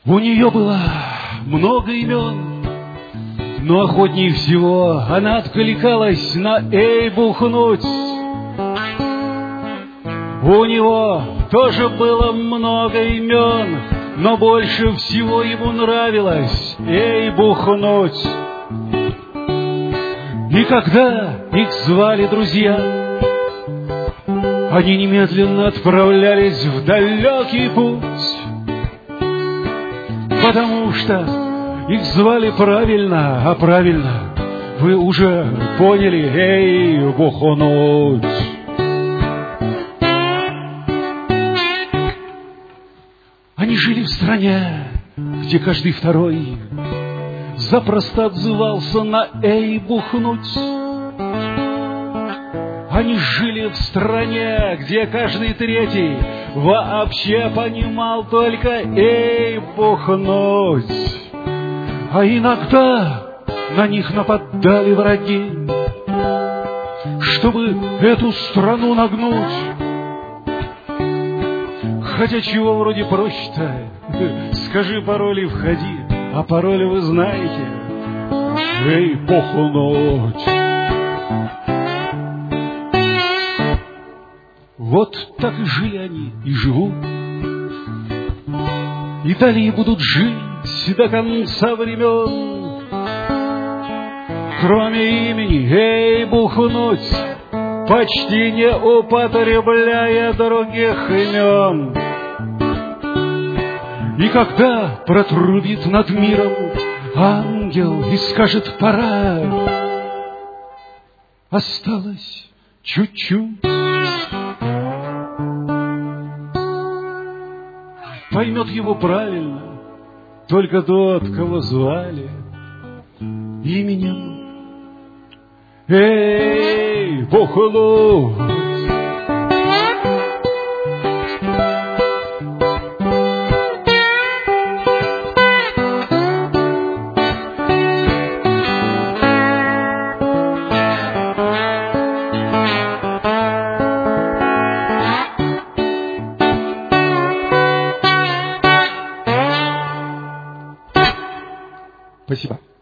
У нее было много имен, но охотнее всего она откликалась на «эй, бухнуть». У него тоже было много имен, но больше всего ему нравилось «эй, бухнуть». И когда их звали друзья, они немедленно отправлялись в далекий путь, потому что их звали правильно, а правильно вы уже поняли: «эй, бухнуть». Они жили в стране, где каждый второй запросто отзывался на «эй, бухнуть». Они жили в стране, где каждый третий вообще понимал только «эй, бухнуть». А иногда на них нападали враги, чтобы эту страну нагнуть. Хотя чего вроде проще-то? Скажи пароль и входи, а пароль вы знаете: «эй, бухнуть». Вот так и жили они, и живут, и далее будут жить до конца времен. Кроме имени «эй, бухнуть», почти не употребляя других имен. И когда протрубит над миром ангел и скажет «пора», осталось чуть-чуть, поймет его правильно только тот, кого звали именем «эй, бухнуть». Спасибо.